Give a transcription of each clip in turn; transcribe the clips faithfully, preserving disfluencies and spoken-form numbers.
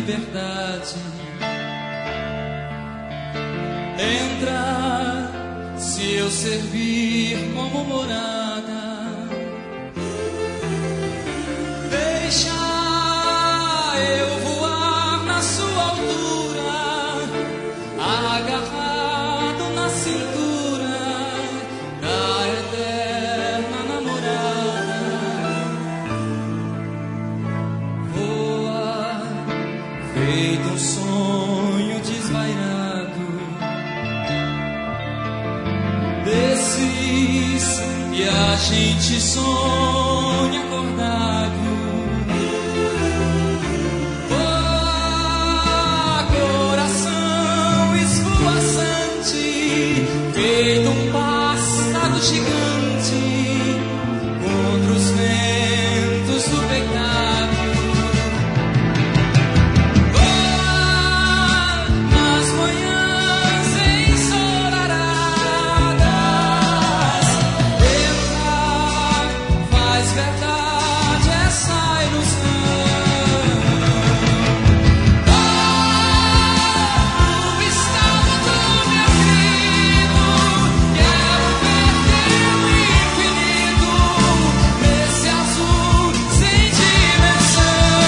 liberdade. Entra se eu servir como morada. Deixa eu voar na sua altura, agarrado na cintura da eterna namorada. Voa, feito um sonho desvairado, desses que a gente sonha acordado. Voa, coração esvoaçante, feito um pássaro gigante contra os ventos do pecado. Voa nas manhãs ensolaradas. Entra, faz verdade essa ilusão. O estado do meu grito, quero perder o infinito nesse azul sem dimensão.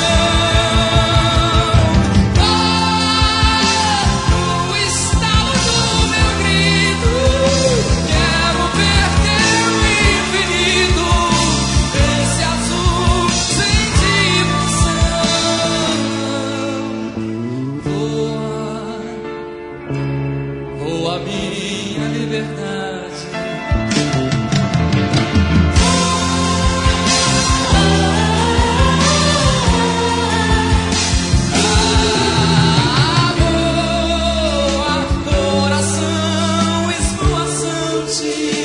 O estado do meu grito, quero perder o infinito nesse azul sem dimensão. Voa, voa minha liberdade. Ah, voa, coração esvoaçante,